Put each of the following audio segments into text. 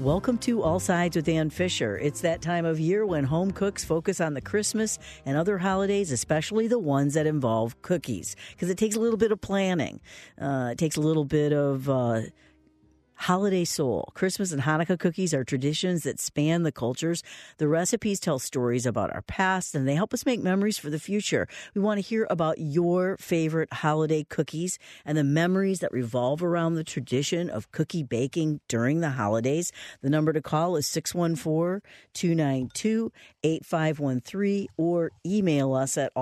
Welcome to All Sides with Ann Fisher. It's that time of year when home cooks focus on the Christmas and other holidays, especially the ones that involve cookies, because it takes a little bit of planning. It takes a little bit of holiday soul. Christmas and Hanukkah cookies are traditions that span the cultures. The recipes tell stories about our past, and they help us make memories for the future. We want to hear about your favorite holiday cookies and the memories that revolve around the tradition of cookie baking during the holidays. The number to call is 614-292-8513 or email us at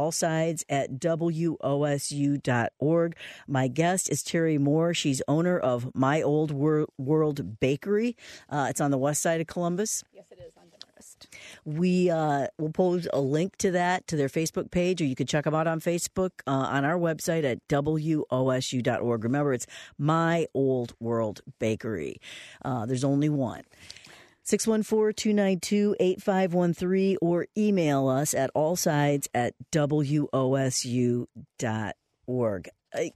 allsides@wosu.org. My guest is Terry Moore. She's owner of My Old World Bakery. It's on the west side of Columbus. Yes, it is on Demarest. We will post a link to that, to their Facebook page, or you can check them out on Facebook on our website at wosu.org. Remember, it's My Old World Bakery. There's only one. 614-292-8513 or email us at allsides@wosu.org.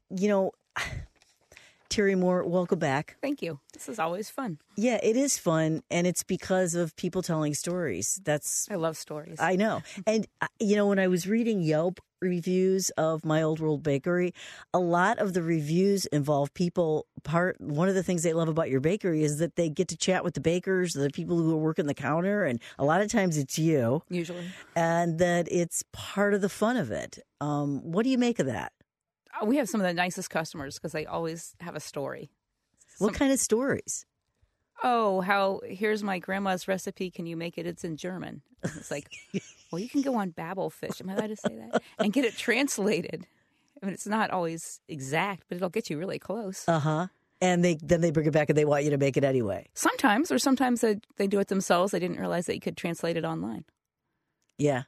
Terry Moore, welcome back. Thank you. This is always fun. Yeah, it is fun, and it's because of people telling stories. I love stories. I know. And, when I was reading Yelp reviews of My Old World Bakery, a lot of the reviews involve people. One of the things they love about your bakery is that they get to chat with the bakers, the people who are working the counter, and a lot of times it's you. Usually. And that it's part of the fun of it. What do you make of that? We have some of the nicest customers because they always have a story. What kind of stories? Oh, here's my grandma's recipe. Can you make it? It's in German. It's like, well, you can go on Babelfish. Am I allowed to say that? And get it translated. I mean, it's not always exact, but it'll get you really close. Uh-huh. And then they bring it back and they want you to make it anyway. Sometimes they do it themselves. They didn't realize that you could translate it online. Yeah.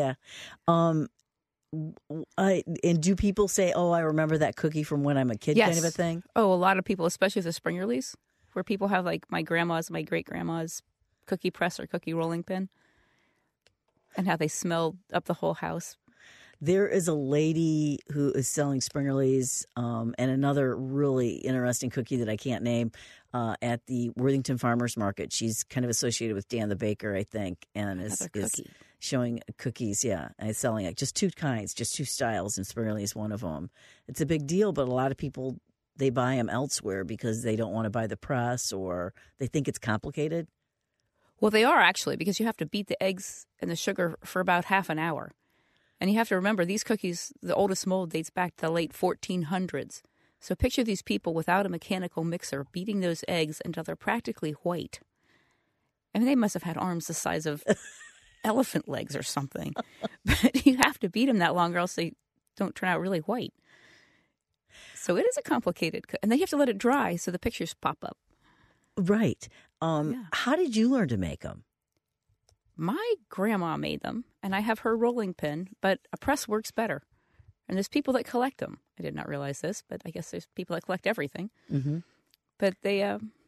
And do people say, "Oh, I remember that cookie from when I'm a kid," yes. kind of a thing? Oh, a lot of people, especially the Springerleys, where people have like my grandma's, my great grandma's cookie press or cookie rolling pin, and how they smelled up the whole house. There is a lady who is selling Springerleys and another really interesting cookie that I can't name at the Worthington Farmers Market. She's kind of associated with Dan the Baker, I think, and is showing cookies, and selling it. Just two kinds, just two styles, and Springerly is one of them. It's a big deal, but a lot of people, they buy them elsewhere because they don't want to buy the press or they think it's complicated. Well, they are actually, because you have to beat the eggs and the sugar for about half an hour. And you have to remember, these cookies, the oldest mold dates back to the late 1400s. So picture these people without a mechanical mixer beating those eggs until they're practically white. I mean, they must have had arms the size of elephant legs or something. But you have to beat them that long or else they don't turn out really white. So it is a complicated and then you have to let it dry so the pictures pop up. Right. How did you learn to make them? My grandma made them, and I have her rolling pin, but a press works better. And there's people that collect them. I did not realize this, but I guess there's people that collect everything. Mm-hmm. But they,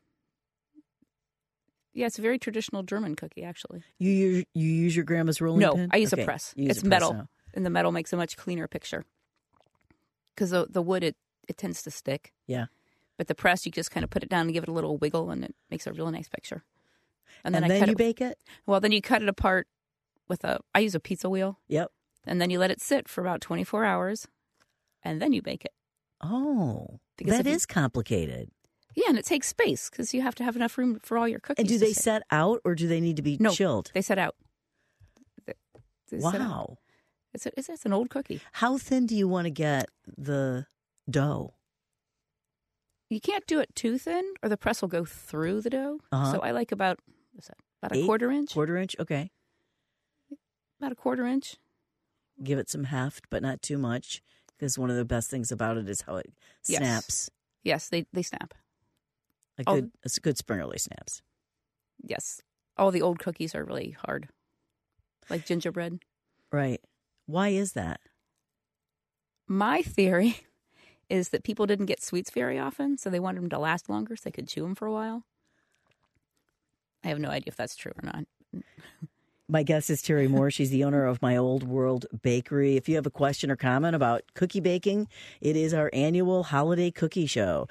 it's a very traditional German cookie, actually. You use your grandma's rolling pin? No, I use a press. It's metal, and the metal makes a much cleaner picture. Because the wood, it tends to stick. Yeah. But the press, you just kind of put it down and give it a little wiggle, and it makes a really nice picture. And then you bake it? Well, then you cut it apart with I use a pizza wheel. Yep. And then you let it sit for about 24 hours, and then you bake it. Oh, that is complicated. Yeah, and it takes space because you have to have enough room for all your cookies. And do they set out, or do they need to be chilled? They set out. Wow. Set out. It's an old cookie. How thin do you want to get the dough? You can't do it too thin, or the press will go through the dough. Uh-huh. So I like about a quarter inch. Quarter inch, okay. About a quarter inch. Give it some heft, but not too much, because one of the best things about it is how it snaps. Yes, they snap. It's a good Springerly snaps. Yes. All the old cookies are really hard, like gingerbread. Right. Why is that? My theory is that people didn't get sweets very often, so they wanted them to last longer so they could chew them for a while. I have no idea if that's true or not. My guest is Terry Moore. She's the owner of My Old World Bakery. If you have a question or comment about cookie baking, it is our annual holiday cookie show.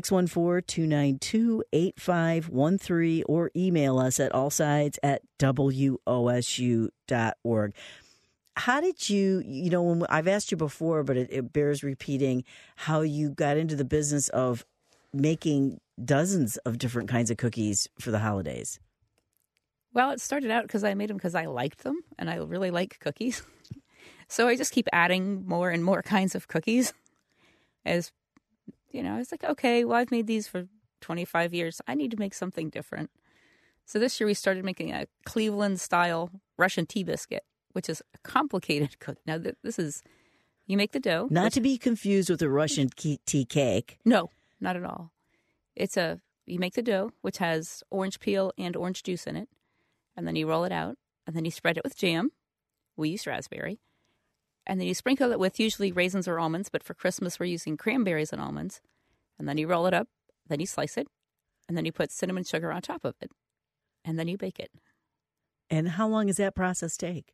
614-292-8513 or email us at allsides@wosu.org. How did when I've asked you before, but it bears repeating, how you got into the business of making dozens of different kinds of cookies for the holidays? Well, it started out because I made them because I liked them, and I really like cookies. So I just keep adding more and more kinds of cookies. As I was like, okay, well, I've made these for 25 years. I need to make something different. So this year we started making a Cleveland-style Russian tea biscuit, which is a complicated cook. Now, this is, you make the dough. Not to be confused with a Russian tea cake. No, not at all. You make the dough, which has orange peel and orange juice in it. And then you roll it out, and then you spread it with jam. We use raspberry. And then you sprinkle it with usually raisins or almonds, but for Christmas we're using cranberries and almonds. And then you roll it up, then you slice it, and then you put cinnamon sugar on top of it. And then you bake it. And how long does that process take?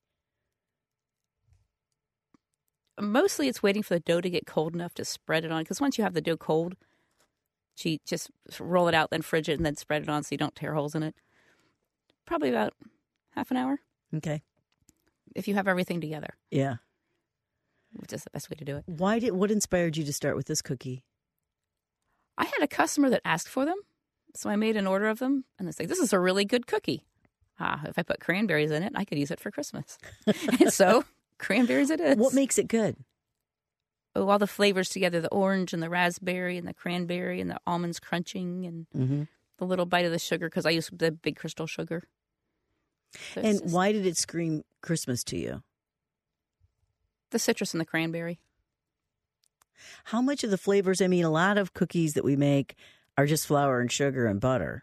Mostly it's waiting for the dough to get cold enough to spread it on. Because once you have the dough cold, you just roll it out, then fridge it, and then spread it on so you don't tear holes in it. Probably about half an hour. Okay. If you have everything together. Yeah. Which is the best way to do it. What inspired you to start with this cookie? I had a customer that asked for them, so I made an order of them, and they say, this is a really good cookie. If I put cranberries in it, I could use it for Christmas. And so, cranberries it is. What makes it good? Oh, all the flavors together, the orange and the raspberry and the cranberry and the almonds crunching and the little bite of the sugar, because I use the big crystal sugar. So and why did it scream Christmas to you? The citrus and the cranberry. How much of the flavors? I mean, a lot of cookies that we make are just flour and sugar and butter.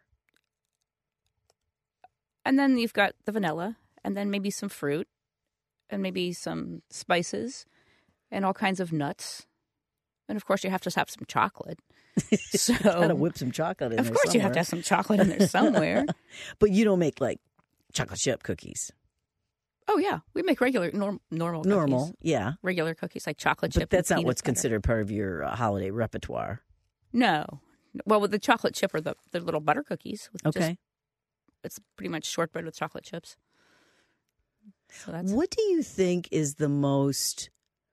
And then you've got the vanilla, and then maybe some fruit, and maybe some spices, and all kinds of nuts. And of course, you have to have some chocolate. So gotta whip some chocolate in there. Of course, you have to have some chocolate in there somewhere. But you don't make like chocolate chip cookies. Oh yeah, we make regular normal cookies. Normal, yeah, regular cookies like chocolate chip. But that's and not what's butter. considered part of your holiday repertoire. No, well, with the chocolate chip or the little butter cookies. Okay, it's pretty much shortbread with chocolate chips. So what do you think is the most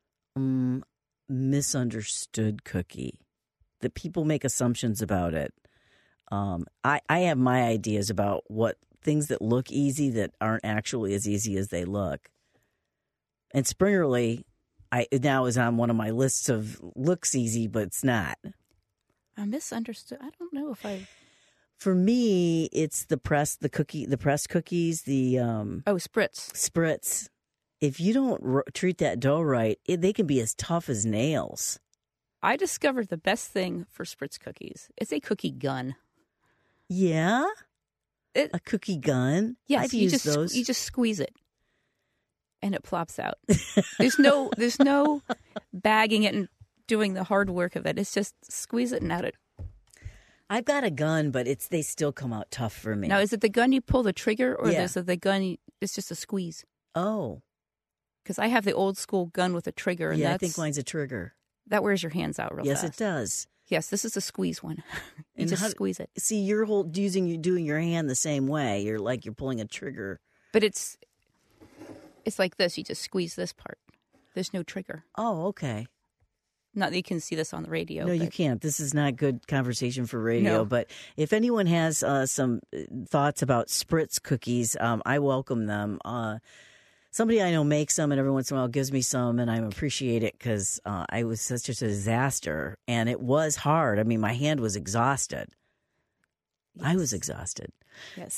misunderstood cookie that people make assumptions about it? I have my ideas about what things that look easy that aren't actually as easy as they look. And Springerly now is on one of my lists of looks easy, but it's not. I misunderstood. I don't know if I. For me, it's the pressed cookies, the spritz. If you don't treat that dough right, they can be as tough as nails. I discovered the best thing for spritz cookies. It's a cookie gun. Yeah? A cookie gun? Yes, I've used those. You just squeeze it, and it plops out. There's no bagging it and doing the hard work of it. It's just squeeze it and out it. I've got a gun, but they still come out tough for me. Now, is it the gun you pull the trigger, or Yeah. is it the gun it's just a squeeze? Oh. Because I have the old school gun with a trigger. And Yeah, I think mine's a trigger. That wears your hands out real fast. Yes, it does. Yes, this is a squeeze one. You just squeeze it. See, you're doing your hand the same way. You're pulling a trigger. But it's like this. You just squeeze this part. There's no trigger. Oh, okay. Not that you can see this on the radio. No, you can't. This is not good conversation for radio. No. But if anyone has some thoughts about spritz cookies, I welcome them. Somebody I know makes some, and every once in a while gives me some, and I appreciate it because I was such a disaster, and it was hard. I mean, my hand was exhausted. Yes. I was exhausted. Yes.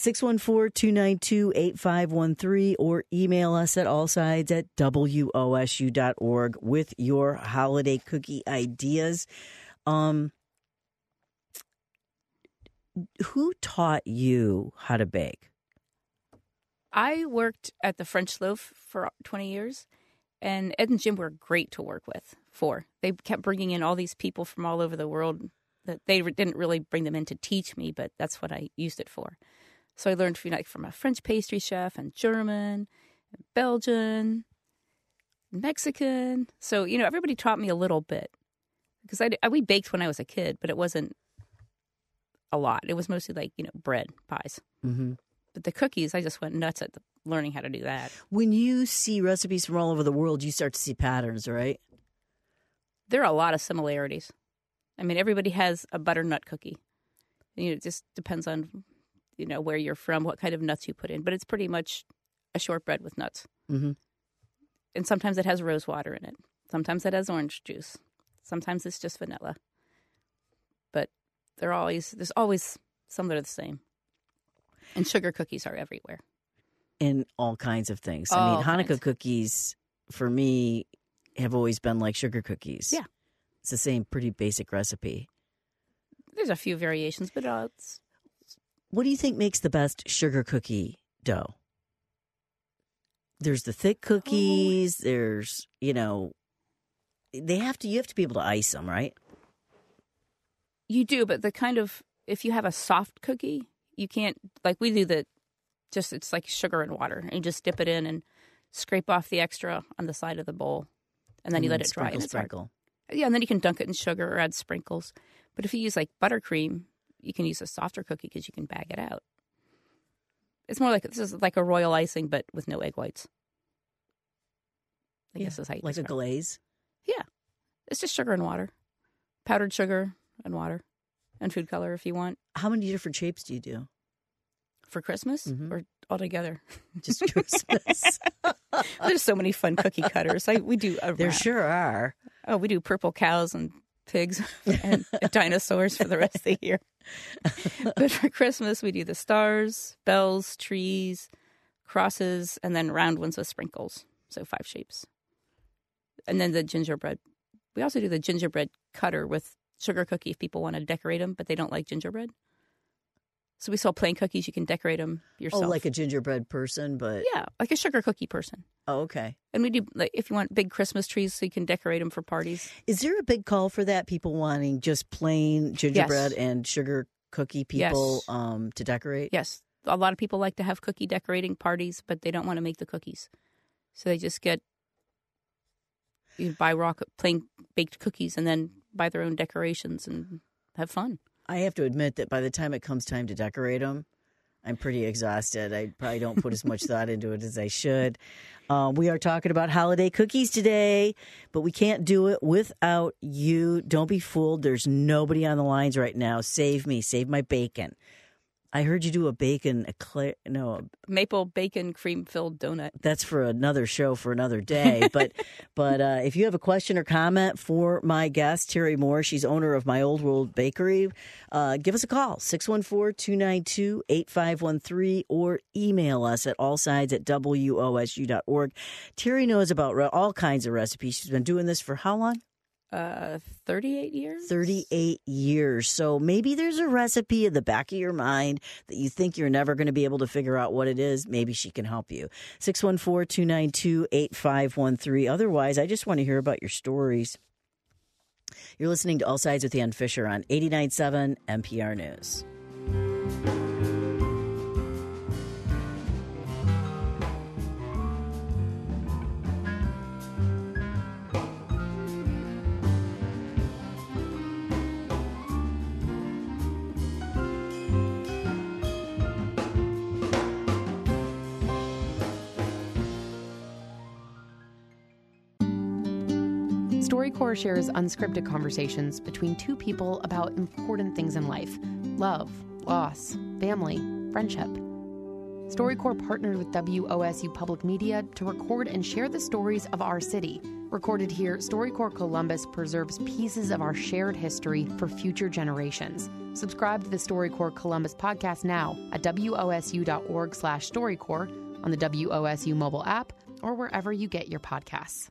614-292-8513 or email us at allsides@wosu.org with your holiday cookie ideas. Who taught you how to bake? I worked at the French Loaf for 20 years, and Ed and Jim were great to work with. They kept bringing in all these people from all over the world. That they didn't really bring them in to teach me, but that's what I used it for. So I learned from a French pastry chef and German, and Belgian, Mexican. So, everybody taught me a little bit because we baked when I was a kid, but it wasn't a lot. It was mostly bread, pies. Mm-hmm. But the cookies, I just went nuts at learning how to do that. When you see recipes from all over the world, you start to see patterns, right? There are a lot of similarities. I mean, everybody has a butternut cookie. It just depends on, where you're from, what kind of nuts you put in. But it's pretty much a shortbread with nuts. Mm-hmm. And sometimes it has rose water in it. Sometimes it has orange juice. Sometimes it's just vanilla. But there's always some that are the same. And sugar cookies are everywhere. In all kinds of things. All Hanukkah kinds. Cookies, for me, have always been like sugar cookies. Yeah. It's the same pretty basic recipe. There's a few variations, but it's... What do you think makes the best sugar cookie dough? There's the thick cookies. There's, you have to be able to ice them, right? You do, but if you have a soft cookie, you can't, we do it's like sugar and water. And you just dip it in and scrape off the extra on the side of the bowl. And then you let it dry. Sprinkle. Yeah, and then you can dunk it in sugar or add sprinkles. But if you use buttercream, you can use a softer cookie because you can bag it out. It's more this is like a royal icing, but with no egg whites. I guess is how you like describe a glaze? Yeah. It's just sugar and water. Powdered sugar and water. And food color if you want. How many different shapes do you do? For Christmas or altogether? Just Christmas. There's so many fun cookie cutters. We do There sure are. Oh, we do purple cows and pigs and dinosaurs for the rest of the year. But for Christmas, we do the stars, bells, trees, crosses, and then round ones with sprinkles. So 5 shapes. And then the gingerbread. We also do the gingerbread cutter with sugar cookie if people want to decorate them, but they don't like gingerbread. So we sell plain cookies. You can decorate them yourself. Oh, like a gingerbread person, but... Yeah, like a sugar cookie person. Oh, okay. And we do, if you want big Christmas trees so you can decorate them for parties. Is there a big call for that? People wanting just plain gingerbread and sugar cookie people to decorate? Yes. A lot of people like to have cookie decorating parties, but they don't want to make the cookies. So they just you buy raw plain baked cookies and then buy their own decorations and have fun. I have to admit that by the time it comes time to decorate them, I'm pretty exhausted. I probably don't put as much thought into it as I should. We are talking about holiday cookies today, but we can't do it without you. Don't be fooled. There's nobody on the lines right now. Save me. Save my bacon. I heard you do a maple bacon cream filled donut. That's for another show for another day. But if you have a question or comment for my guest, Terry Moore, she's owner of My Old World Bakery, give us a call, 614-292-8513, or email us at allsides@wosu.org. Terry knows about all kinds of recipes. She's been doing this for how long? 38 years? 38 years. So maybe there's a recipe in the back of your mind that you think you're never going to be able to figure out what it is. Maybe she can help you. 614-292-8513. Otherwise, I just want to hear about your stories. You're listening to All Sides with Ann Fisher on 89.7 NPR News. StoryCorps shares unscripted conversations between two people about important things in life: love, loss, family, friendship. StoryCorps partnered with WOSU Public Media to record and share the stories of our city. Recorded here, StoryCorps Columbus preserves pieces of our shared history for future generations. Subscribe to the StoryCorps Columbus podcast now at wosu.org/StoryCorps, on the WOSU mobile app, or wherever you get your podcasts.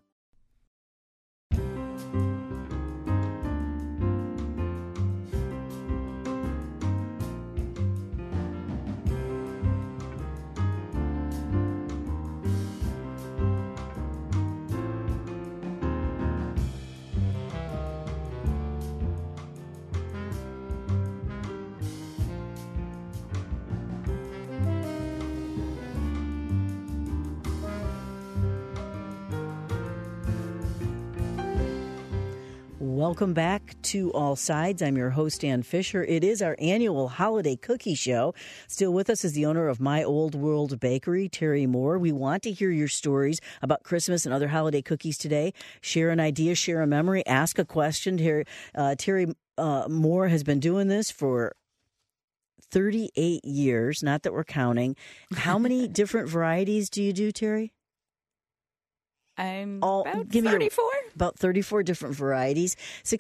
Welcome back to All Sides. I'm your host, Ann Fisher. It is our annual holiday cookie show. Still with us is the owner of My Old World Bakery, Terry Moore. We want to hear your stories about Christmas and other holiday cookies today. Share an idea, share a memory, ask a question. Terry Moore has been doing this for 38 years, not that we're counting. How many different varieties do you do, Terry? I'm about 34. About 34 different varieties.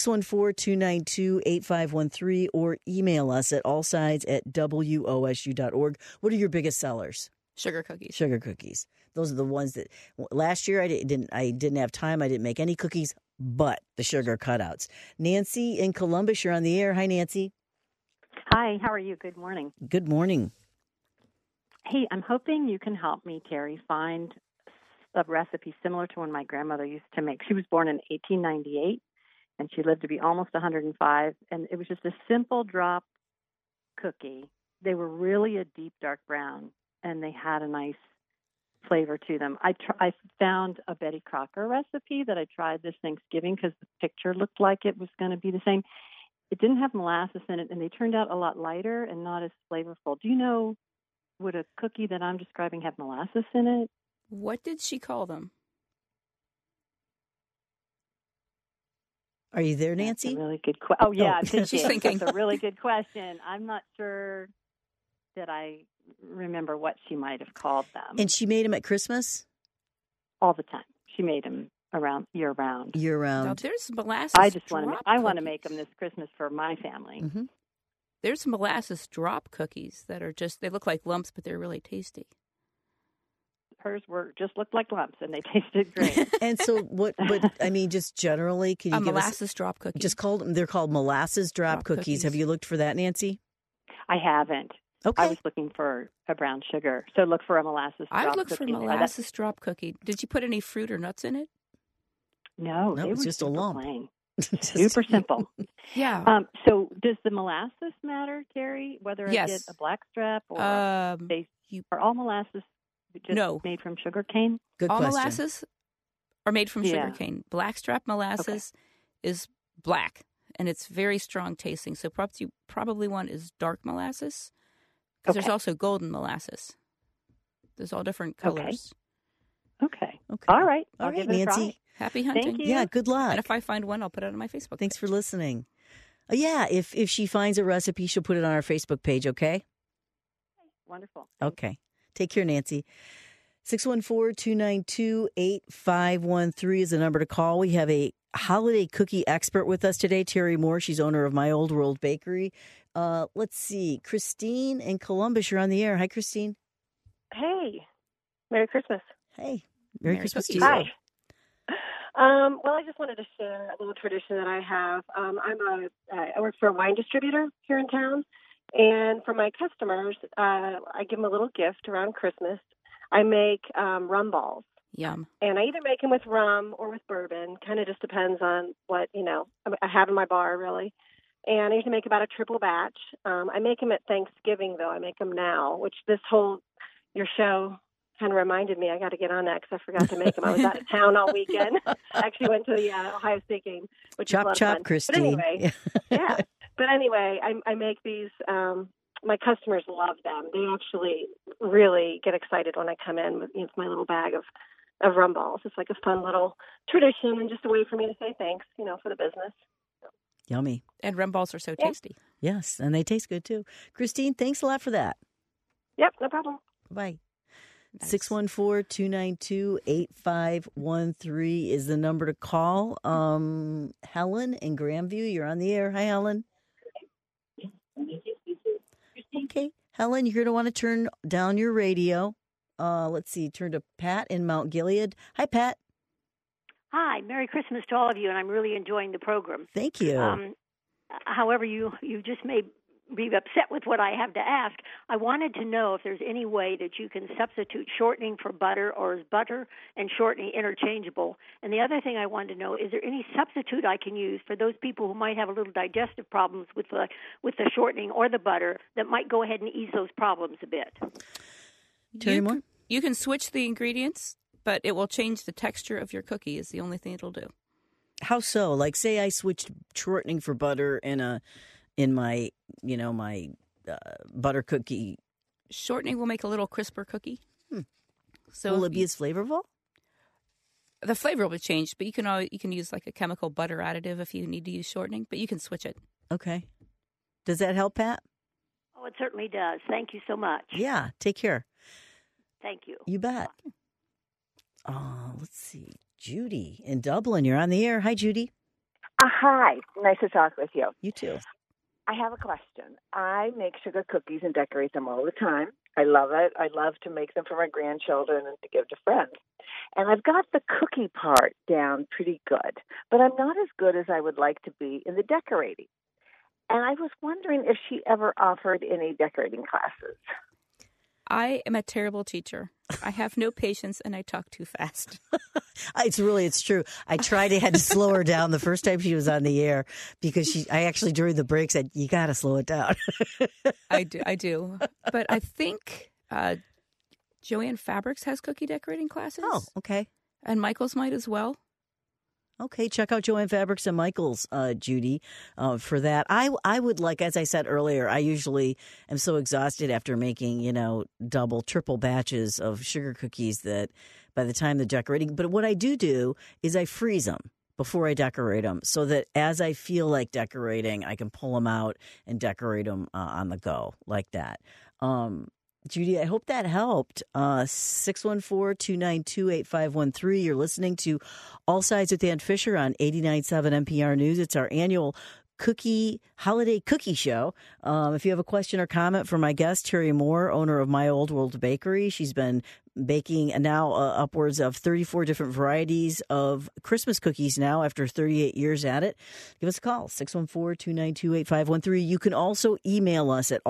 614-292-8513 or email us at allsides@wosu.org. What are your biggest sellers? Sugar cookies. Sugar cookies. Those are the ones that last year I didn't have time. I didn't make any cookies but the sugar cutouts. Nancy in Columbus, you're on the air. Hi, Nancy. Hi, how are you? Good morning. Good morning. Hey, I'm hoping you can help me, Terry, find a recipe similar to one my grandmother used to make. She was born in 1898, and she lived to be almost 105, and it was just a simple drop cookie. They were really a deep dark brown, and they had a nice flavor to them. I found a Betty Crocker recipe that I tried this Thanksgiving because the picture looked like it was going to be the same. It didn't have molasses in it, and they turned out a lot lighter and not as flavorful. Do you know, would a cookie that I'm describing have molasses in it? What did she call them? Are you there, Nancy? That's a really good question. Oh, yeah. She's thinking. That's a really good question. I'm not sure that I remember what she might have called them. And she made them at Christmas? All the time. She made them year-round. Year-round. Now, there's molasses I want to make them this Christmas for my family. Mm-hmm. There's molasses drop cookies that are they look like lumps, but they're really tasty. Hers just looked like lumps, and they tasted great. And so, just generally, can you give molasses us drop cookies? They're called molasses drop cookies. Have you looked for that, Nancy? I haven't. Okay. I was looking for a brown sugar, so look for a molasses drop cookie. I looked for molasses drop cookie. Did you put any fruit or nuts in it? No, it was just a lump. Plain. Super simple. Yeah. So does the molasses matter, Terry? Whether I get a blackstrap or are all molasses just made from sugar cane? Good all question. Molasses are made from sugar cane. Blackstrap molasses is black, and it's very strong tasting. So perhaps you probably want is dark molasses, because there's also golden molasses. There's all different colors. Okay. All right. I'll give it Nancy. a try. Happy hunting. Thank you. Yeah, good luck. And if I find one, I'll put it on my Facebook Thanks page. for listening. If she finds a recipe, she'll put it on our Facebook page, okay? Wonderful. Okay. Take care, Nancy. 614-292-8513 is the number to call. We have a holiday cookie expert with us today, Terry Moore. She's owner of My Old World Bakery. Let's see. Christine in Columbus, you're on the air. Hi, Christine. Hey. Merry Christmas. Hey. Merry Christmas to you. Hi. Well, I just wanted to share a little tradition that I have. I work for a wine distributor here in town, and for my customers, I give them a little gift around Christmas. I make rum balls. Yum. And I either make them with rum or with bourbon. Kind of just depends on what, I have in my bar, really. And I usually make about a triple batch. I make them at Thanksgiving, though. I make them now, which your show kind of reminded me I got to get on that because I forgot to make them. I was out of town all weekend. I actually went to the Ohio State game, which was a lot of fun. Christine. But anyway, yeah. But anyway, I make these. My customers love them. They actually really get excited when I come in with my little bag of rum balls. It's like a fun little tradition and just a way for me to say thanks, for the business. Yummy. And rum balls are so tasty. Yes, and they taste good, too. Christine, thanks a lot for that. Yep, no problem. Bye. Nice. 614-292-8513 is the number to call. Helen in Grandview, you're on the air. Hi, Helen. Okay. Helen, you're going to want to turn down your radio. Let's see. Turn to Pat in Mount Gilead. Hi, Pat. Hi. Merry Christmas to all of you, and I'm really enjoying the program. Thank you. However, you just may be upset with what I have to ask. I wanted to know if there's any way that you can substitute shortening for butter, or is butter and shortening interchangeable? And the other thing I wanted to know, is there any substitute I can use for those people who might have a little digestive problems with the shortening or the butter that might go ahead and ease those problems a bit? Terry Moore? You can switch the ingredients, but it will change the texture of your cookie is the only thing it'll do. How so? Like, say I switched shortening for butter in my butter cookie. Shortening will make a little crisper cookie. So will it be as flavorful? The flavor will change, but you can use like a chemical butter additive if you need to use shortening, but you can switch it. Okay. Does that help, Pat? Oh, it certainly does. Thank you so much. Yeah. Take care. Thank you. You bet. Let's see. Judy in Dublin, you're on the air. Hi, Judy. Hi. Nice to talk with you. You too. I have a question. I make sugar cookies and decorate them all the time. I love it. I love to make them for my grandchildren and to give to friends. And I've got the cookie part down pretty good, but I'm not as good as I would like to be in the decorating. And I was wondering if she ever offered any decorating classes. I am a terrible teacher. I have no patience and I talk too fast. It's true. I had to slow her down the first time she was on the air because I actually during the break said, you got to slow it down. I do. But I think Joanne Fabrics has cookie decorating classes. Oh, okay. And Michael's might as well. Okay, check out Joanne Fabrics and Michael's, Judy, for that. I would like, as I said earlier, I usually am so exhausted after making, double, triple batches of sugar cookies that by the time they're decorating. But what I do is I freeze them before I decorate them so that as I feel like decorating, I can pull them out and decorate them on the go like that. Judy, I hope that helped. 614-292-8513. You're listening to All Sides with Ann Fisher on 89.7 NPR News. It's our annual holiday cookie show. If you have a question or comment for my guest, Terry Moore, owner of My Old World Bakery, she's been baking now upwards of 34 different varieties of Christmas cookies now after 38 years at it. Give us a call, 614-292-8513. You can also email us at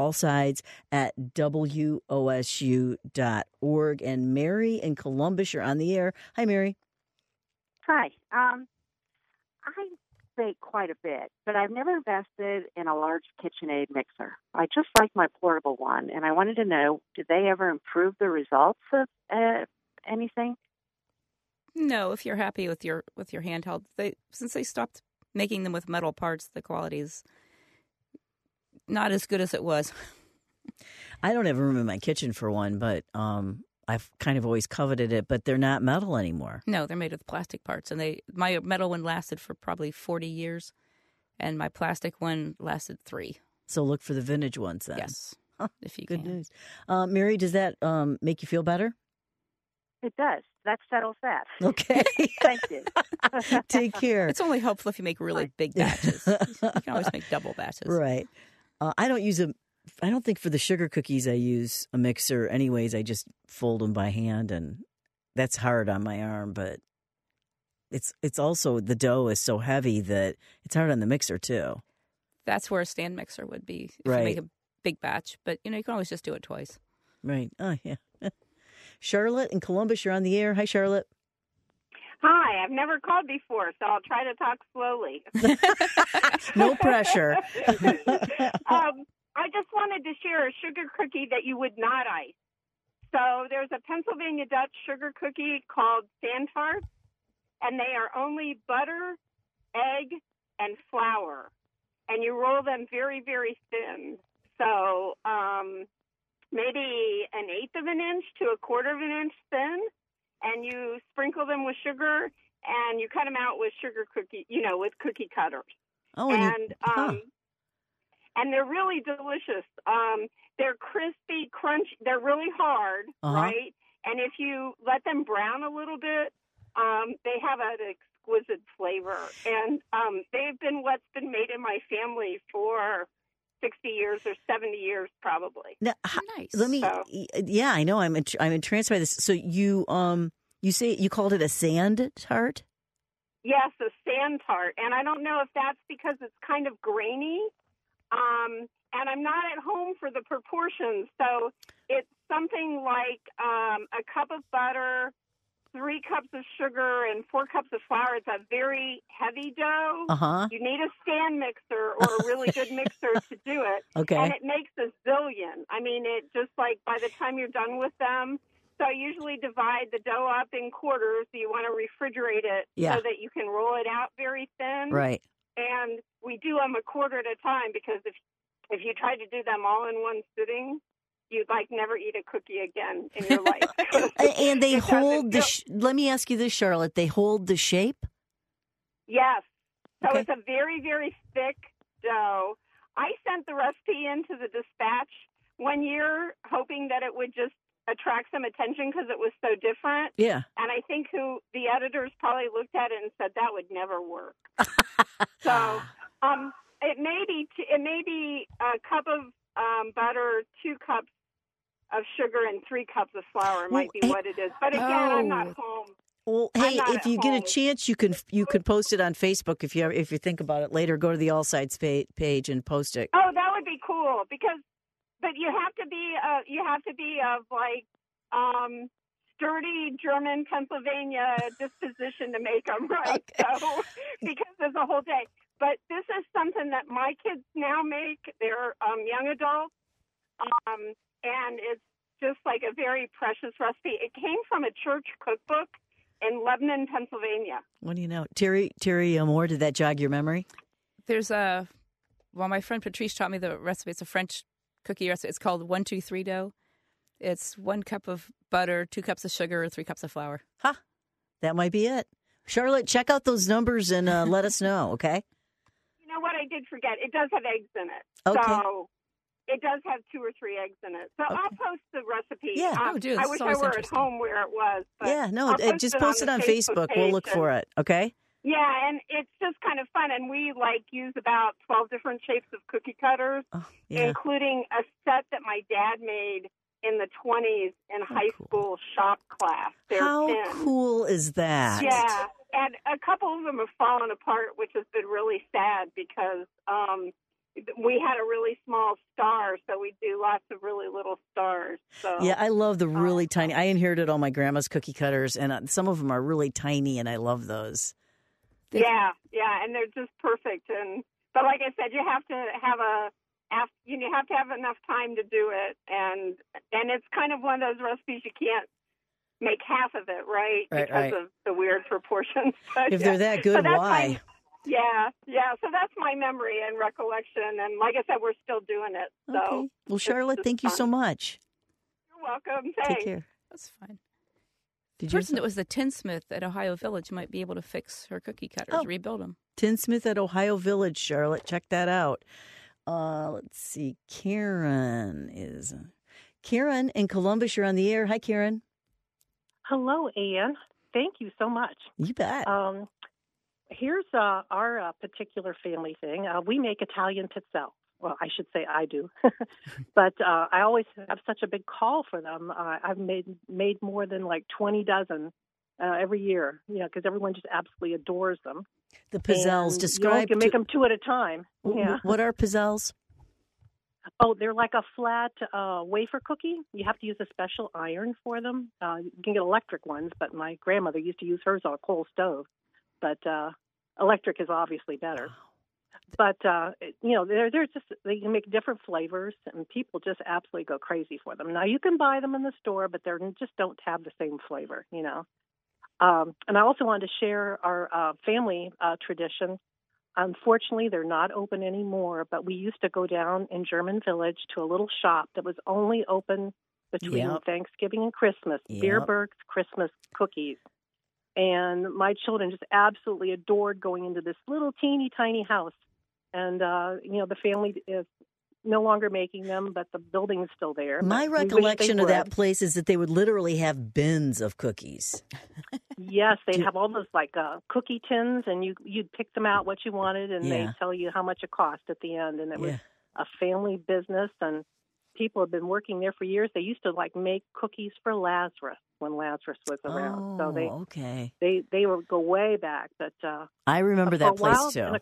allsides@wosu.org. And Mary in Columbus, you're on the air. Hi, Mary. Hi. I bake quite a bit, but I've never invested in a large KitchenAid mixer. I just like my portable one, and I wanted to know, did they ever improve the results of anything? No, if you're happy with your handheld, since they stopped making them with metal parts, the quality is not as good as it was. I don't have room in my kitchen for one, but I've kind of always coveted it, but they're not metal anymore. No, they're made with plastic parts, and my metal one lasted for probably 40 years, and my plastic one lasted 3. So look for the vintage ones then. Yes, if you Good can. news. Mary, does that make you feel better? It does. That settles that. Okay. Thank you. Take care. It's only helpful if you make really big batches. You can always make double batches. Right. I don't think for the sugar cookies I use a mixer anyways. I just fold them by hand, and that's hard on my arm. But it's also the dough is so heavy that it's hard on the mixer too. That's where a stand mixer would be if Right. you make a big batch. But, you can always just do it twice. Right. Oh, yeah. Charlotte in Columbus, you're on the air. Hi, Charlotte. Hi, I've never called before, so I'll try to talk slowly. No pressure. I just wanted to share a sugar cookie that you would not ice. So there's a Pennsylvania Dutch sugar cookie called Sand Tarts, and they are only butter, egg, and flour. And you roll them very, very thin. So maybe 1/8 of an inch to 1/4 of an inch thin. And you sprinkle them with sugar, and you cut them out with sugar cookie, with cookie cutters. Oh, And they're really delicious. They're crispy, crunchy. They're really hard, right? And if you let them brown a little bit, they have an exquisite flavor. And they've been what's been made in my family for 60 years or 70 years, probably. Now, Nice. Yeah, I know. I'm entranced by this. So you say you called it a sand tart? Yes, a sand tart. And I don't know if that's because it's kind of grainy. And I'm not at home for the proportions. So it's something like a cup of butter, 3 cups of sugar, and 4 cups of flour. It's a very heavy dough. You need a stand mixer or a really good mixer to do it. Okay. And it makes a zillion. I mean, it just like by the time you're done with them. So I usually divide the dough up in quarters. So you want to refrigerate it Yeah. so that you can roll it out very thin. Right. And we do them a quarter at a time because if you try to do them all in one sitting, you'd like never eat a cookie again in your life. And they hold let me ask you this, Charlotte. They hold the shape? Yes. So Okay. it's a very, very thick dough. I sent the recipe into the dispatch one year hoping that it would just attract some attention because it was so different. Yeah. And I think the editors probably looked at it and said that would never work. So it may be a cup of butter, 2 cups of sugar, and 3 cups of flour might be what it is. But again, I'm not home. Well, hey, if you get a chance, you could post it on Facebook if you think about it later. Go to the All Sides page and post it. Oh, that would be cool but you have to be of like sturdy German Pennsylvania disposition to make them right. Okay. So because there's a whole day. But this is something that my kids now make. They're young adults, and it's just like a very precious recipe. It came from a church cookbook in Lebanon, Pennsylvania. What do you know? Terry Moore, did that jog your memory? There's my friend Patrice taught me the recipe. It's a French cookie recipe. It's called 1, 2, 3 dough. It's 1 cup of butter, 2 cups of sugar, 3 cups of flour. Huh. That might be it. Charlotte, check out those numbers and let us know, okay? You know what? I did forget. It does have eggs in it. Okay. So it does have 2 or 3 eggs in it. So I'll post the recipe. Yeah. I wish I were at home where it was. But yeah, no, just post it on Facebook. We'll look for it, okay? Yeah, and it's just kind of fun. And we use about 12 different shapes of cookie cutters, including a set that my dad made in the 20s in high school shop class. How cool is that? Yeah, and a couple of them have fallen apart, which has been really sad because we had a really small star, so we do lots of really little stars. So yeah, I love the really tiny. I inherited all my grandma's cookie cutters, and some of them are really tiny, and I love those. Yeah, and they're just perfect. But like I said, you have to have enough time to do it, and it's kind of one of those recipes you can't make half of it, right? Because of the weird proportions. But, if they're that good, why? Yeah. So that's my memory and recollection, and like I said, we're still doing it. So, okay. Well, Charlotte, thank you so much. You're welcome. Thanks. Take care. That's fine. The person that was the tinsmith at Ohio Village might be able to fix her cookie cutters, rebuild them. Tinsmith at Ohio Village, Charlotte. Check that out. Let's see. Karen in Columbus. You're on the air. Hi, Karen. Hello, Ann. Thank you so much. You bet. Here's our particular family thing. We make Italian pizzelle. Well, I should say I do. But I always have such a big call for them. I've made more than 20 dozen every year, because everyone just absolutely adores them. The pizzelles, describe. You can make them 2 at a time. Yeah. What are pizzelles? Oh, they're like a flat wafer cookie. You have to use a special iron for them. You can get electric ones, but my grandmother used to use hers on a coal stove. But electric is obviously better. But, they're just, they can make different flavors, and people just absolutely go crazy for them. Now, you can buy them in the store, but they just don't have the same flavor, And I also wanted to share our family tradition. Unfortunately, they're not open anymore, but we used to go down in German Village to a little shop that was only open between Thanksgiving and Christmas, Bierberg's Christmas Cookies. And my children just absolutely adored going into this little teeny tiny house. And, the family is no longer making them, but the building is still there. My recollection of that place is that they would literally have bins of cookies. Yes, they'd have all those cookie tins, and you'd pick them out what you wanted, and they'd tell you how much it cost at the end. And it was a family business, and people have been working there for years. They used to make cookies for Lazarus when Lazarus was around. So they would go way back. But I remember that place too.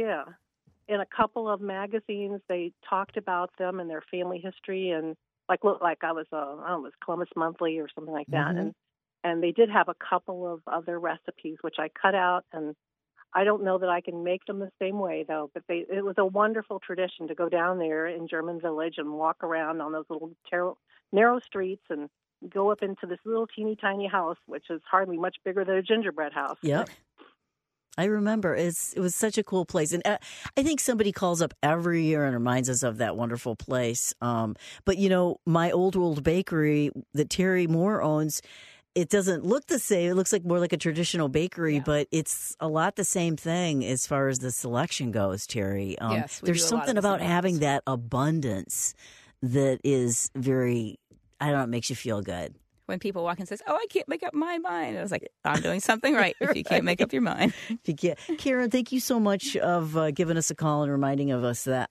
In a couple of magazines, they talked about them and their family history, and I was it was Columbus Monthly or something like that, and they did have a couple of other recipes which I cut out, and I don't know that I can make them the same way though. But it was a wonderful tradition to go down there in German Village and walk around on those little narrow streets and go up into this little teeny tiny house, which is hardly much bigger than a gingerbread house. Yep. I remember it was such a cool place. And I think somebody calls up every year and reminds us of that wonderful place. But, my Old World Bakery that Terry Moore owns, it doesn't look the same. It looks like more like a traditional bakery, but it's a lot the same thing as far as the selection goes, Terry. Yes, there's something about having that abundance that is very, I don't know, it makes you feel good. When people walk in and says, "Oh, I can't make up my mind," I was like, "I'm doing something right if you can't make up your mind." If you can't. Karen, thank you so much of giving us a call and reminding us that.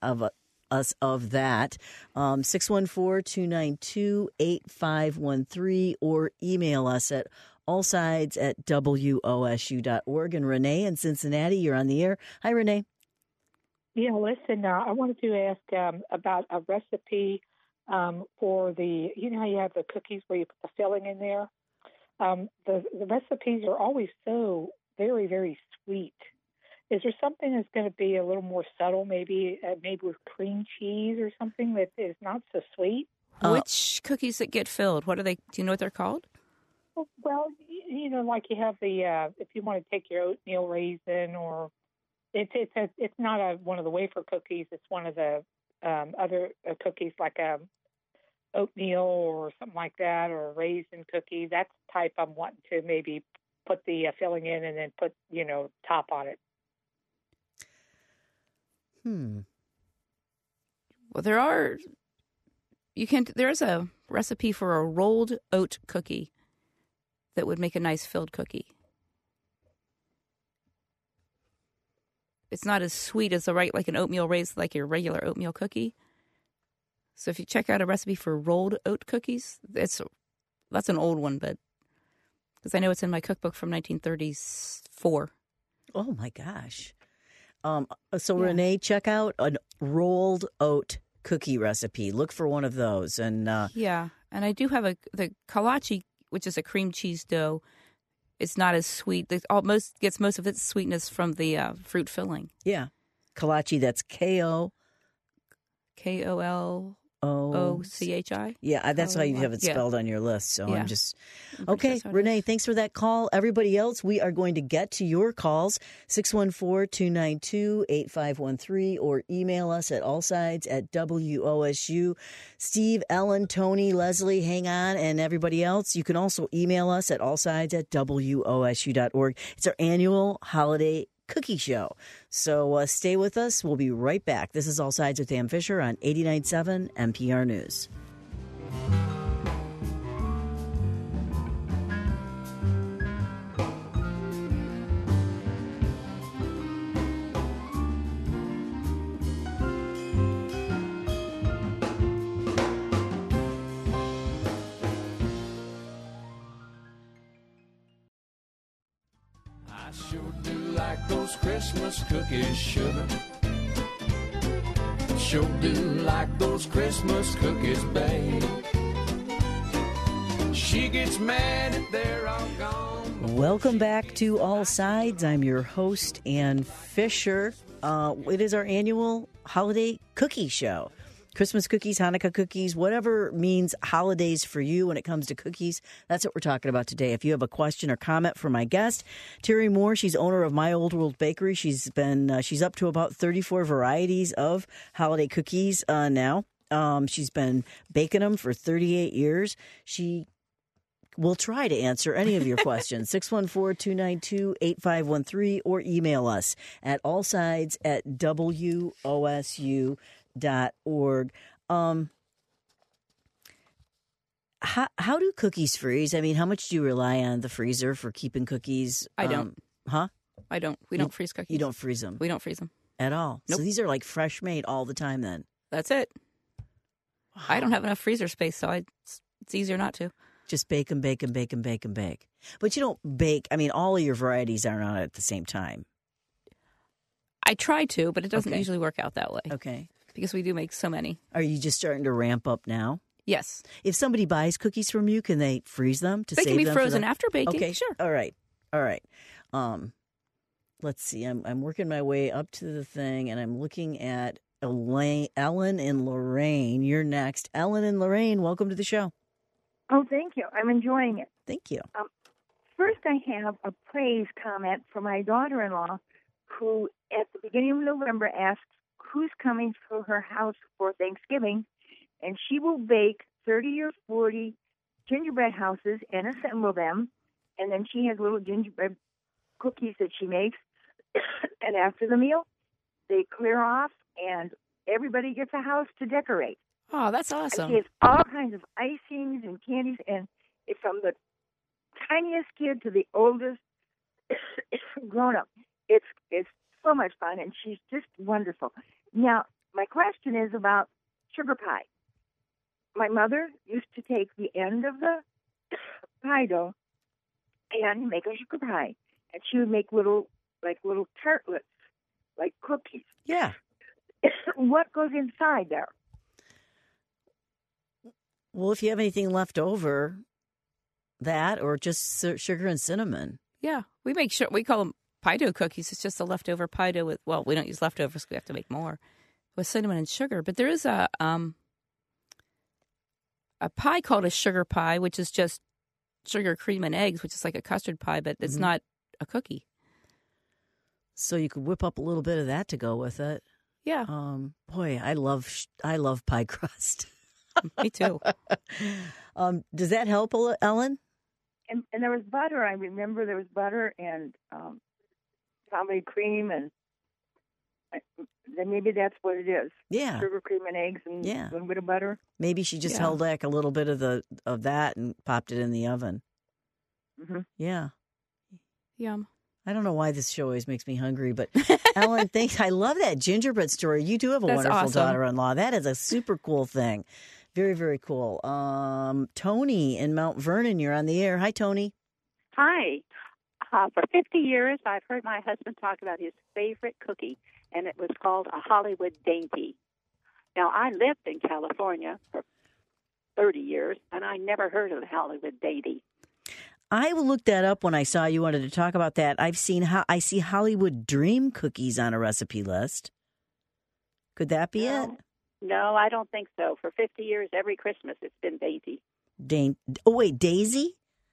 614-292-8513 or email us at allsides@wosu.org. And Renee in Cincinnati, you're on the air. Hi, Renee. Yeah, listen, I wanted to ask about a recipe for the, how you have the cookies where you put the filling in there. The recipes are always so very, very sweet. Is there something that's going to be a little more subtle, maybe with cream cheese or something that is not so sweet? Which cookies that get filled? What are they? Do you know what they're called? Well, like you have the if you want to take your oatmeal raisin, or it's not one of the wafer cookies. It's one of the other cookies like oatmeal or something like that, or a raisin cookie. That's the type I'm wanting to maybe put the filling in and then put, top on it. Well, there's a recipe for a rolled oat cookie that would make a nice filled cookie. It's not as sweet as like an oatmeal raisin, like your regular oatmeal cookie. So if you check out a recipe for rolled oat cookies, that's an old one, but because I know it's in my cookbook from 1934. Oh my gosh! Renee, check out a rolled oat cookie recipe. Look for one of those, and and I do have the kolache, which is a cream cheese dough. It's not as sweet. It gets most of its sweetness from the fruit filling. Yeah, kolache. That's KOLOCHI. Yeah, that's how you have it spelled on your list. So I'm just okay. Renee, thanks for that call. Everybody else, we are going to get to your calls 614-292-8513 or email us at allsides@WOSU. Steve, Ellen, Tony, Leslie, hang on, and everybody else, you can also email us at allsides@WOSU.org. It's our annual holiday cookie show. So stay with us. We'll be right back. This is All Sides with Dan Fisher on 89.7 NPR News. I sure do like those Christmas cookies, sugar. Sure do like those Christmas cookies, babe. She gets mad if they're all gone. Welcome back to All Sides. I'm your host, Ann Fisher. It is our annual holiday cookie show. Christmas cookies, Hanukkah cookies, whatever means holidays for you when it comes to cookies. That's what we're talking about today. If you have a question or comment for my guest, Terry Moore, she's owner of My Old World Bakery. She's up to about 34 varieties of holiday cookies now. She's been baking them for 38 years. She will try to answer any of your questions. 614-292-8513 or email us at allsides@WOSU.org. How do cookies freeze? I mean, how much do you rely on the freezer for keeping cookies? I don't. Huh? I don't. We don't freeze cookies. You don't freeze them? We don't freeze them. At all? Nope. So these are like fresh made all the time then? That's it. Wow. I don't have enough freezer space, so it's easier not to. Just bake them, bake them, bake them, bake them, bake. But you don't bake. I mean, all of your varieties are not at the same time. I try to, but it doesn't usually work out that way. Okay. Because we do make so many. Are you just starting to ramp up now? Yes. If somebody buys cookies from you, can they freeze them to save them? They can be frozen for after baking. Okay, sure. All right. Let's see. I'm working my way up to the thing, and I'm looking at Ellen and Lorraine. You're next. Ellen and Lorraine, welcome to the show. Oh, thank you. I'm enjoying it. Thank you. First, I have a praise comment for my daughter-in-law, who at the beginning of November asks who's coming to her house for Thanksgiving, and she will bake 30 or 40 gingerbread houses and assemble them, and then she has little gingerbread cookies that she makes, and after the meal, they clear off, and everybody gets a house to decorate. Oh, that's awesome. And she has all kinds of icings and candies, and it's from the tiniest kid to the oldest grown-up. It's so much fun, and she's just wonderful. Now, my question is about sugar pie. My mother used to take the end of the pie dough and make a sugar pie, and she would make little tartlets, like cookies. Yeah. What goes inside there? Well, if you have anything left over, that or just sugar and cinnamon. Yeah, we make sure we call them pie dough cookies. It's just a leftover pie dough with, well, we don't use leftovers, so we have to make more with cinnamon and sugar. But there is a pie called a sugar pie, which is just sugar, cream, and eggs, which is like a custard pie, but it's not a cookie. So you could whip up a little bit of that to go with it. Yeah. Boy, I love pie crust. Me too. Does that help, Ellen? And there was butter. I remember there was butter and probably cream, and then maybe that's what it is. Yeah. Sugar, cream, and eggs, and a little bit of butter. Maybe she just held back a little bit of that and popped it in the oven. Mm-hmm. Yeah. Yum. I don't know why this show always makes me hungry, but Ellen, thanks. I love that gingerbread story. You do have a wonderful awesome. daughter-in-law. That is a super cool thing. Very, very cool. Tony in Mount Vernon, you're on the air. Hi, Tony. Hi. For 50 years, I've heard my husband talk about his favorite cookie, and it was called a Hollywood Dainty. Now, I lived in California for 30 years, and I never heard of the Hollywood Dainty. I looked that up when I saw you wanted to talk about that. I see Hollywood Dream cookies on a recipe list. Could that be it? No, I don't think so. For 50 years, every Christmas, it's been Dainty. Daisy?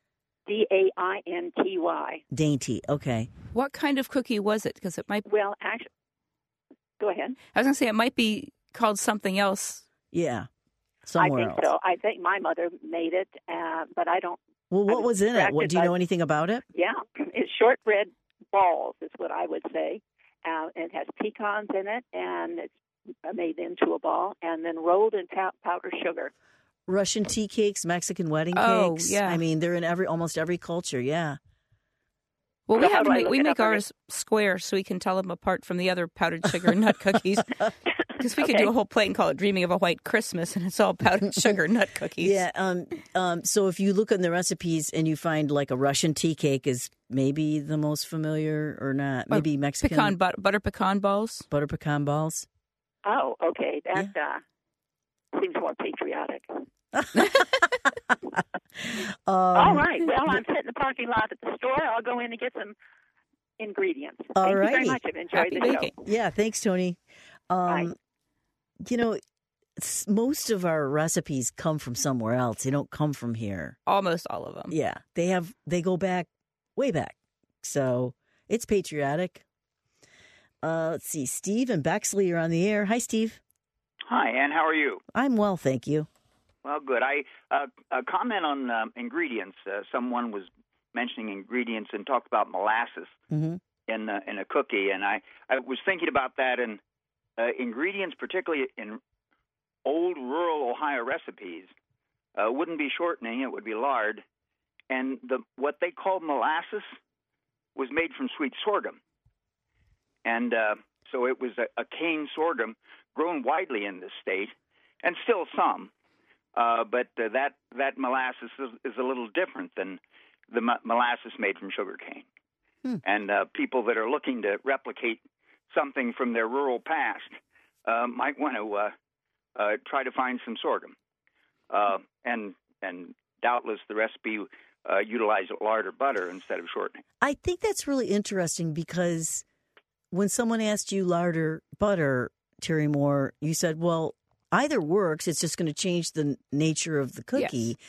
Dainty. Dainty, okay. What kind of cookie was it? Because it might... Well, actually, go ahead. I was going to say it might be called something else. Yeah, somewhere else. I think so. I think my mother made it, but I don't... Well, what was in it? Do you know anything about it? Yeah, it's shortbread balls is what I would say. It has pecans in it, and it's made into a ball, and then rolled in powdered sugar. Russian tea cakes, Mexican wedding cakes. Yeah. I mean, they're in almost every culture, yeah. Well, we make ours square so we can tell them apart from the other powdered sugar nut cookies. Because we could do a whole plate and call it Dreaming of a White Christmas, and it's all powdered sugar nut cookies. Yeah. So if you look in the recipes and you find like a Russian tea cake is maybe the most familiar or not. Maybe Mexican. Butter pecan balls. Butter pecan balls. Oh, okay. That seems more patriotic. All right. Well, I'm sitting in the parking lot at the store. I'll go in and get some ingredients. Thank you very much. I've enjoyed the show. Yeah, thanks, Tony. You know, most of our recipes come from somewhere else. They don't come from here. Almost all of them. Yeah, they go back, way back. So it's patriotic. Let's see. Steve and Bexley are on the air. Hi, Steve. Hi, Ann. How are you? I'm well, thank you. Well, good. A comment on ingredients. Someone was mentioning ingredients and talked about molasses in a cookie, and I was thinking about that. And ingredients, particularly in old rural Ohio recipes, wouldn't be shortening; it would be lard. And what they called molasses was made from sweet sorghum, and so it was a cane sorghum grown widely in this state, and still some. But that molasses is a little different than the molasses made from sugarcane. And people that are looking to replicate something from their rural past might want to try to find some sorghum. And doubtless the recipe utilized lard or butter instead of shortening. I think that's really interesting because when someone asked you lard or butter, Terry Moore, you said, well, either works. It's just going to change the nature of the cookie.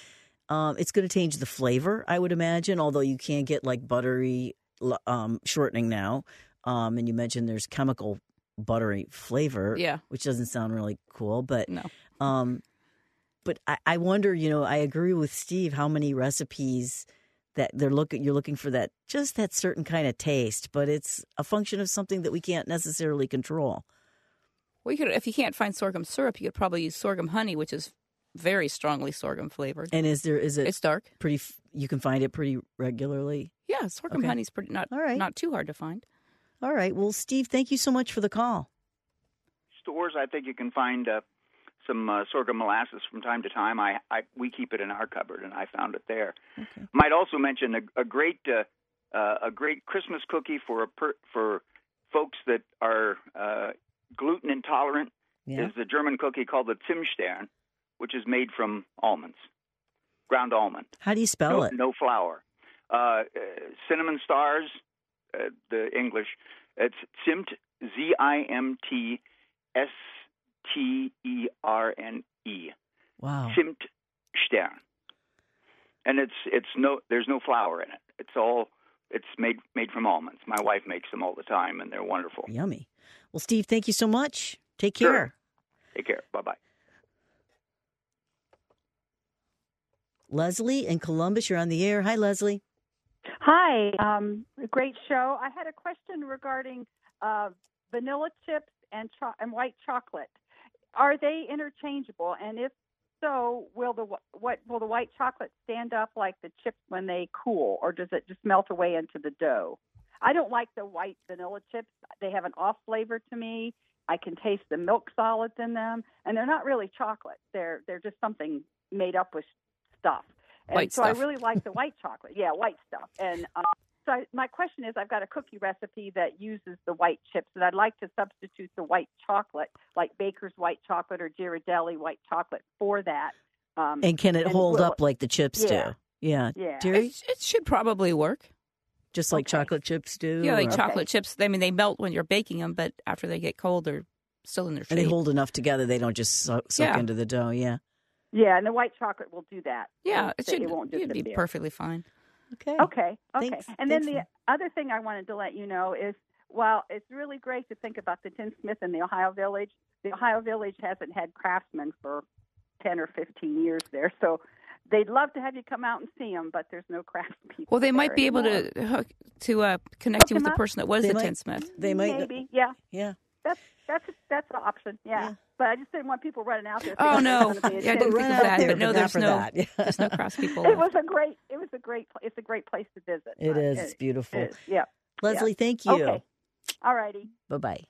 It's going to change the flavor, I would imagine, although you can get like buttery shortening now. And you mentioned there's chemical buttery flavor, which doesn't sound really cool. But no. But I wonder, I agree with Steve, how many recipes that you're looking for that certain kind of taste, but it's a function of something that we can't necessarily control. Well, if you can't find sorghum syrup, you could probably use sorghum honey, which is very strongly sorghum flavored. And is it? It's dark. You can find it pretty regularly. Yeah, sorghum honey's pretty not too hard to find. All right. Well, Steve, thank you so much for the call. Stores, I think you can find some sorghum molasses from time to time. We keep it in our cupboard, and I found it there. Okay. Might also mention a great Christmas cookie for folks that are gluten intolerant is the German cookie called the Zimtstern, which is made from almonds, ground almond. How do you spell it? No flour. Cinnamon stars, the English. It's Zimt, Zimtsterne. Wow. Zimtstern. And there's no flour in it. It's made from almonds. My wife makes them all the time, and they're wonderful. Yummy. Well, Steve, thank you so much. Take care. Sure. Take care. Bye-bye. Leslie in Columbus, you're on the air. Hi, Leslie. Hi. Great show. I had a question regarding vanilla chips and white chocolate. Are they interchangeable? And if so, will the white chocolate stand up like the chips when they cool, or does it just melt away into the dough? I don't like the white vanilla chips. They have an off flavor to me. I can taste the milk solids in them, and they're not really chocolate. They're just something made up with stuff. And white so stuff. I really like the white chocolate. Yeah, white stuff. And my question is, I've got a cookie recipe that uses the white chips, and I'd like to substitute the white chocolate, like Baker's white chocolate or Ghirardelli white chocolate, for that. And can it hold up like the chips do? Yeah. Jerry? It should probably work. Just like chocolate chips do? Yeah, like chocolate chips. I mean, they melt when you're baking them, but after they get cold, they're still in their shape. And they hold enough together, they don't just soak into the dough, Yeah, and the white chocolate will do that. Yeah, it won't it'd be disappear. perfectly fine. Okay. Thanks. And then the other thing I wanted to let you know is, while it's really great to think about the Tinsmith and the Ohio Village hasn't had craftsmen for 10 or 15 years there. So they'd love to have you come out and see them, but there's no craftspeople. Well, they might be able to connect you with the person that was the tinsmith. They might. Maybe, yeah. Yeah. That's an option, yeah. But I just didn't want people running out there. Oh no, I didn't think of that. But no, there's no craftspeople. It's a great place to visit. It is. It's beautiful. It is. Yeah. Leslie, thank you. Okay. All righty. Bye-bye.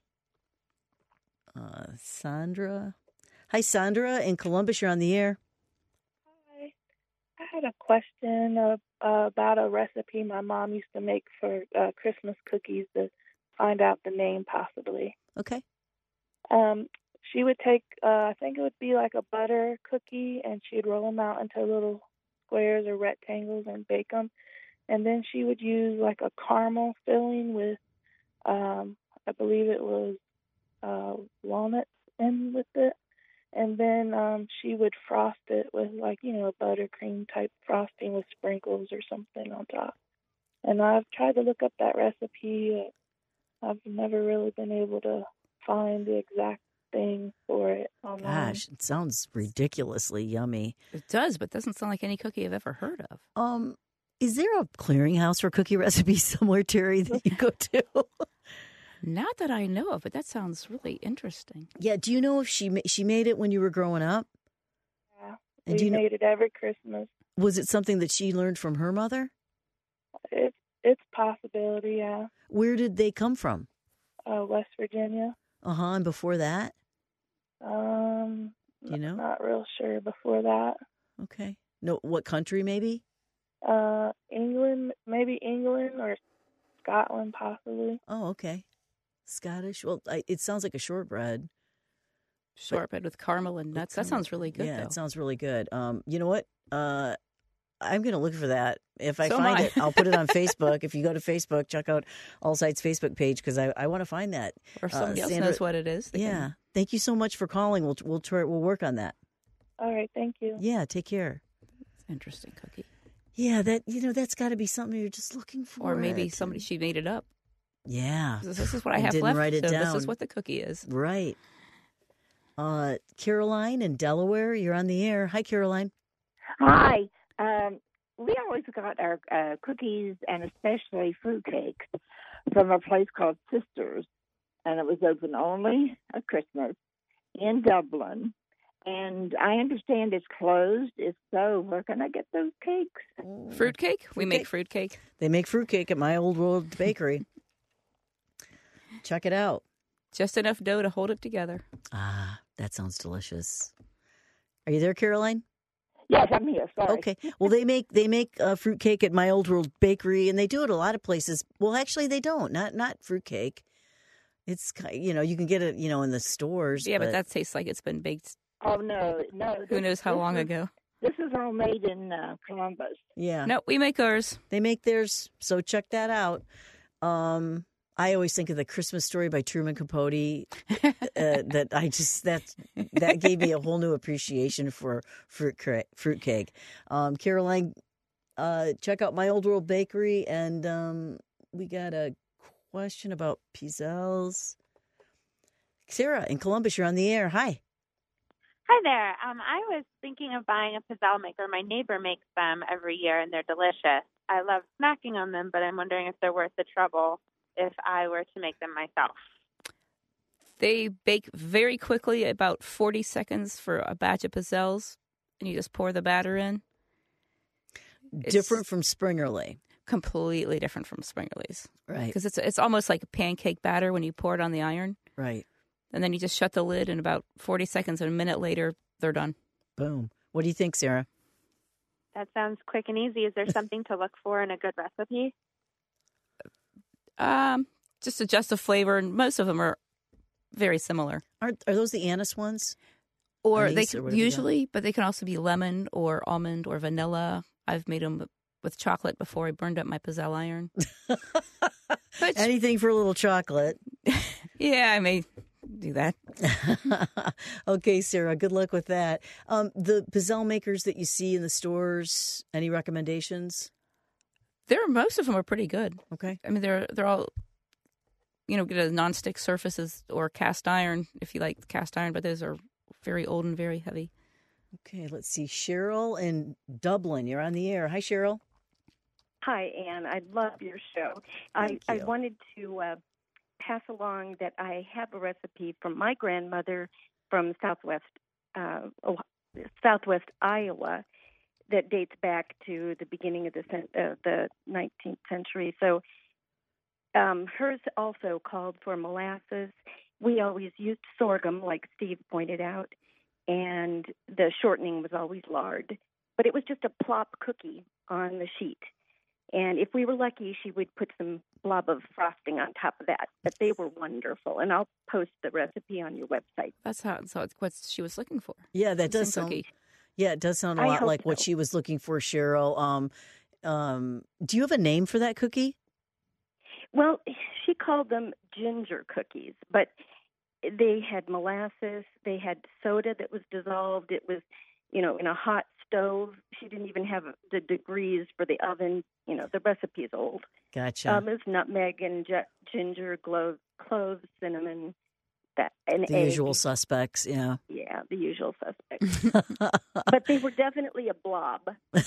Sandra. Hi, Sandra in Columbus. You're on the air. Hi. I had a question about a recipe my mom used to make for Christmas cookies to find out the name possibly. Okay. She would take, I think it would be like a butter cookie, and she'd roll them out into little squares or rectangles and bake them. And then she would use like a caramel filling with, I believe it was walnuts in with it. And then she would frost it with like, buttercream type frosting with sprinkles or something on top. And I've tried to look up that recipe. I've never really been able to find the exact thing for it online. Gosh, it sounds ridiculously yummy. It does, but it doesn't sound like any cookie I've ever heard of. Is there a clearinghouse for cookie recipes somewhere, Terry, that you go to? Not that I know of, but that sounds really interesting. Yeah, do you know if she made it when you were growing up? Yeah, and we made it every Christmas. Was it something that she learned from her mother? It's a possibility, yeah. Where did they come from? West Virginia. And before that? You know? Not real sure before that. Okay. No, what country maybe? England, maybe England or Scotland possibly. Oh, okay. Scottish. Well, it sounds like a shortbread. Shortbread with caramel and nuts. That sounds really good, Yeah, though. it sounds really good. You know what? I'm going to look for that. If I find it, I'll put it on Facebook. If you go to Facebook, check out All Sites Facebook page because I want to find that. Or if somebody else knows what it is. Yeah. Thank you so much for calling. We'll work on that. All right. Thank you. Yeah. Take care. Interesting cookie. Yeah, that's got to be something you're just looking for. Or maybe she made it up. Yeah. This is what I And have didn't left. write it so down. This is what the cookie is. Right. Caroline in Delaware, you're on the air. Hi, Caroline. Hi. We always got our cookies and especially fruitcakes from a place called Sisters, and it was open only at Christmas in Dublin. And I understand it's closed. If so, where can I get those cakes? Fruitcake? We make fruitcake. They make fruitcake at My Old World Bakery. Check it out. Just enough dough to hold it together. Ah, that sounds delicious. Are you there, Caroline? Yes, I'm here. Sorry. Okay. Well, they make fruitcake at My Old World Bakery, and they do it a lot of places. Well, actually, they don't. Not fruitcake. It's you can get it in the stores. Yeah, but that tastes like it's been baked. Oh no. Who knows how long ago? This is all made in Columbus. Yeah. No, we make ours. They make theirs, so check that out. I always think of The Christmas Story by Truman Capote. That gave me a whole new appreciation for fruitcake. Caroline, check out My Old World Bakery, and we got a question about pizzelles. Sarah in Columbus, you're on the air. Hi. Hi there. I was thinking of buying a pizzelle maker. My neighbor makes them every year, and they're delicious. I love snacking on them, but I'm wondering if they're worth the trouble if I were to make them myself. They bake very quickly, about 40 seconds for a batch of pizzelles, and you just pour the batter in. Different from Springerly. Completely different from Springerly's. Right. Because it's almost like a pancake batter when you pour it on the iron. Right. And then you just shut the lid, and about 40 seconds and a minute later, they're done. Boom. What do you think, Sarah? That sounds quick and easy. Is there something to look for in a good recipe? Just adjust the flavor, and most of them are very similar. Are those the anise ones? Or Anise they or can whatever you usually, but they can also be lemon or almond or vanilla. I've made them with chocolate before I burned up my pizzelle iron. Anything for a little chocolate. Yeah, I may do that. Okay, Sarah, good luck with that. The pizzelle makers that you see in the stores, any recommendations? Most of them are pretty good. Okay. I mean, they're all, get a nonstick surfaces or cast iron if you like cast iron, but those are very old and very heavy. Okay, let's see. Cheryl in Dublin, you're on the air. Hi, Cheryl. Hi, Anne. I love your show. I wanted to pass along that I have a recipe from my grandmother from Southwest Iowa that dates back to the beginning of the 19th century. So hers also called for molasses. We always used sorghum, like Steve pointed out, and the shortening was always lard. But it was just a plop cookie on the sheet. And if we were lucky, she would put some blob of frosting on top of that. But they were wonderful. And I'll post the recipe on your website. That's what she was looking for. Yeah, that does sound. Cookie. Yeah, it does sound a lot like what she was looking for, Cheryl. Do you have a name for that cookie? Well, she called them ginger cookies, but they had molasses. They had soda that was dissolved. It was, in a hot stove. She didn't even have the degrees for the oven. The recipe is old. Gotcha. It's nutmeg and ginger, cloves, cinnamon, and the egg. Usual suspects, yeah. Yeah, the usual suspects. But they were definitely a blob.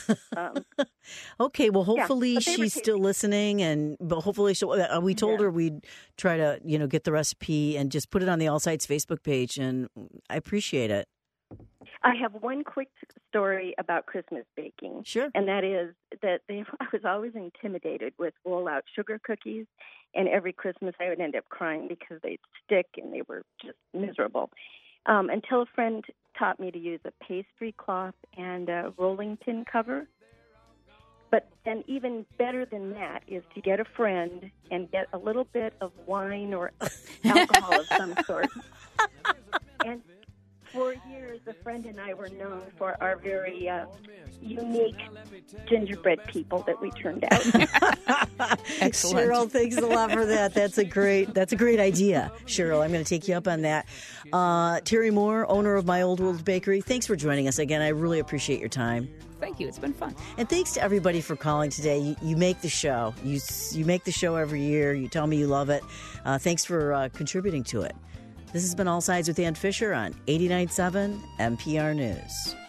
Okay, well, hopefully yeah, she's still listening, but hopefully we told her we'd try to, get the recipe and just put it on the All Sites Facebook page, and I appreciate it. I have one quick story about Christmas baking. Sure. And that is that I was always intimidated with roll-out sugar cookies, and every Christmas I would end up crying because they'd stick and they were just miserable. Until a friend taught me to use a pastry cloth and a rolling pin cover. But then even better than that is to get a friend and get a little bit of wine or alcohol of some sort. And for years, a friend and I were known for our very unique gingerbread people that we turned out. Excellent. Cheryl, thanks a lot for that. That's a great idea, Cheryl. I'm going to take you up on that. Terry Moore, owner of My Old World Bakery, thanks for joining us again. I really appreciate your time. Thank you. It's been fun. And thanks to everybody for calling today. You make the show. You make the show every year. You tell me you love it. Thanks for contributing to it. This has been All Sides with Ann Fisher on 89.7 NPR News.